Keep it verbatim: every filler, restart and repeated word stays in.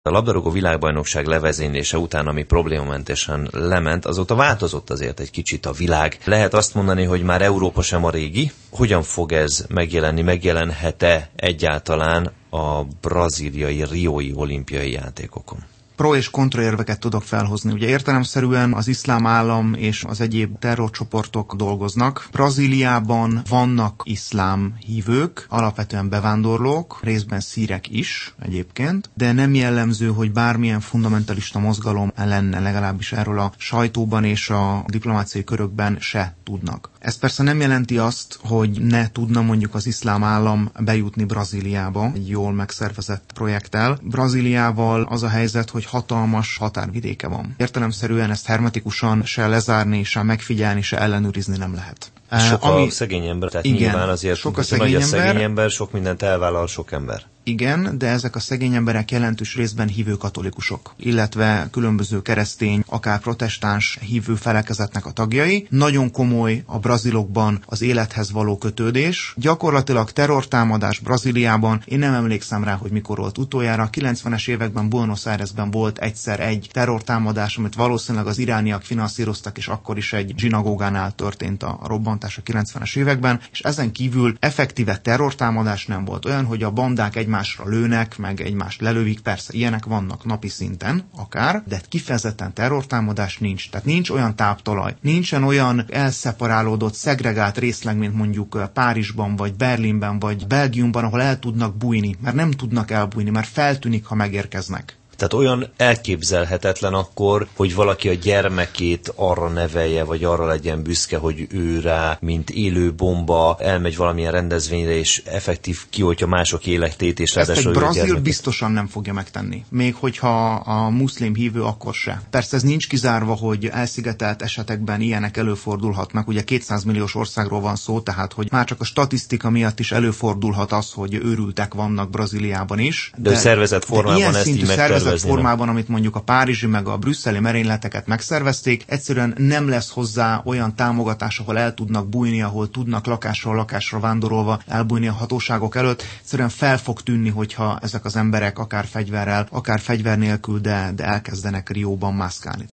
A labdarúgó világbajnokság levezénylése után, ami problémamentesen lement, azóta változott azért egy kicsit a világ. Lehet azt mondani, hogy már Európa sem a régi. Hogyan fog ez megjelenni, megjelenhet-e egyáltalán a brazíliai riói olimpiai játékokon? Pro és kontraérveket tudok felhozni. Ugye értelemszerűen az iszlám állam és az egyéb terrorcsoportok dolgoznak. Brazíliában vannak iszlám hívők, alapvetően bevándorlók, részben szírek is egyébként, de nem jellemző, hogy bármilyen fundamentalista mozgalom lenne, legalábbis erről a sajtóban és a diplomáciai körökben se tudnak. Ez persze nem jelenti azt, hogy ne tudna mondjuk az iszlám állam bejutni Brazíliába egy jól megszervezett projekttel. Brazíliával az a helyzet, hogy hatalmas határvidéke van. Értelemszerűen ezt hermetikusan se lezárni, se megfigyelni, se ellenőrizni nem lehet. Sok ami, a szegény ember, tehát igen, nyilván azért sok a szegény, nagy a szegény ember, ember, sok mindent elvállal sok ember. Igen, de ezek a szegény emberek jelentős részben hívő katolikusok, illetve különböző keresztény, akár protestáns hívő felekezetnek a tagjai. Nagyon komoly a brazilokban az élethez való kötődés. Gyakorlatilag terrortámadás Brazíliában, én nem emlékszem rá, hogy mikor volt utoljára. A kilencvenes években Buenos Airesben volt egyszer egy terrortámadás, amit valószínűleg az irániak finanszíroztak, és akkor is egy zsinagógánál történt a robbantás a kilencvenes években, és ezen kívül effektíve terrortámadás nem volt. Olyan, hogy a bandák egy egymásra lőnek, meg egymást lelövik, persze ilyenek vannak napi szinten akár, de kifejezetten terrortámadás nincs. Tehát nincs olyan táptalaj, nincsen olyan elszeparálódott, szegregált részleg, mint mondjuk Párizsban, vagy Berlinben, vagy Belgiumban, ahol el tudnak bújni, mert nem tudnak elbújni, mert feltűnik, ha megérkeznek. Tehát olyan elképzelhetetlen akkor, hogy valaki a gyermekét arra nevelje, vagy arra legyen büszke, hogy ő rá, mint élő bomba, elmegy valamilyen rendezvényre, és effektív kioltja mások életét, és ezt egy brazil gyermeket. Biztosan nem fogja megtenni. Még hogyha a muszlim hívő, akkor se. Persze ez nincs kizárva, hogy elszigetelt esetekben ilyenek előfordulhatnak. Ugye kétszáz milliós országról van szó, tehát hogy már csak a statisztika miatt is előfordulhat az, hogy őrültek vannak Brazíliában is. De, de szervezett formában ezt így megtervezni. formában, amit mondjuk a párizsi meg a brüsszeli merényleteket megszervezték, egyszerűen nem lesz hozzá olyan támogatás, ahol el tudnak bújni, ahol tudnak lakásról lakásra vándorolva elbújni a hatóságok előtt. Egyszerűen fel fog tűnni, hogyha ezek az emberek akár fegyverrel, akár fegyver nélkül, de, de elkezdenek Rióban mászkálni.